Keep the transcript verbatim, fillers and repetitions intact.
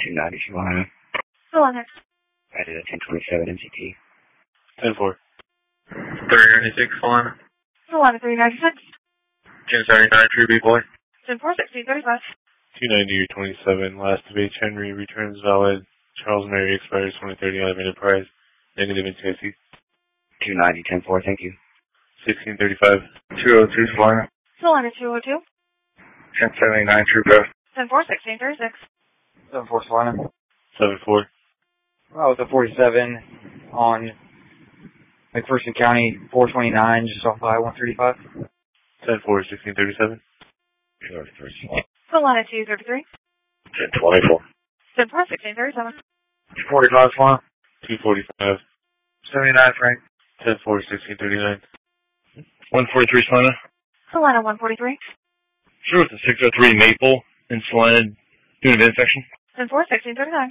two ninety Solana. Solana. I did a ten twenty-seven M C T. ten four. three ninety-six Solana. Solana three ninety-six. ten seventy-nine True B Boy. ten four sixteen thirty-five. two ninety twenty-seven. Last of H. Henry returns valid. Charles Mary expires twenty thirty-nine Enterprise. Negative in T I C. two ninety ten four, thank you. sixteen thirty-five. two oh two Solana. Solana two oh two. ten seventy-nine True Growth. ten four sixteen thirty-six. seven four Solana. seven four. Well, with a forty-seven on McPherson County, four twenty-nine, just off by one thirty-five. ten four sixteen thirty-seven. Solana two thirty-three. ten twenty-four. ten four sixteen thirty-seven. forty-five Solana. two forty-five. seventy-nine Frank. ten four sixteen thirty-nine. one forty-three Solana. Solana one forty-three. Sure, with the six oh three Maple in Solana doing a bit section. ten four sixteen thirty-nine.